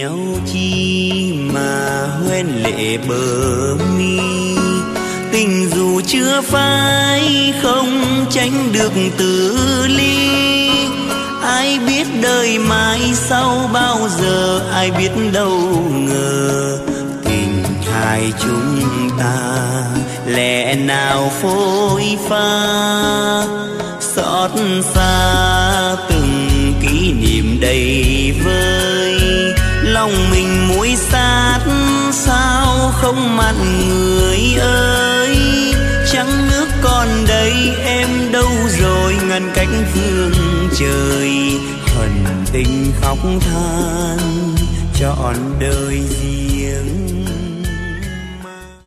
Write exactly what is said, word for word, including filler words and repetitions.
nhau chi mà hoen lệ bờ mi. Tình dù chưa phai không tránh được từ ly. Ai biết đời mai sau bao giờ, ai biết đâu ngờ tình hai chúng ta lẽ nào phôi pha. Xót xa từng kỷ niệm đầy vơi, lòng mình muối sát sao không mặt người ơi. Trăng nước còn đây em đâu rồi, ngăn cách phương trời. Hận tình khóc than trọn đời riêng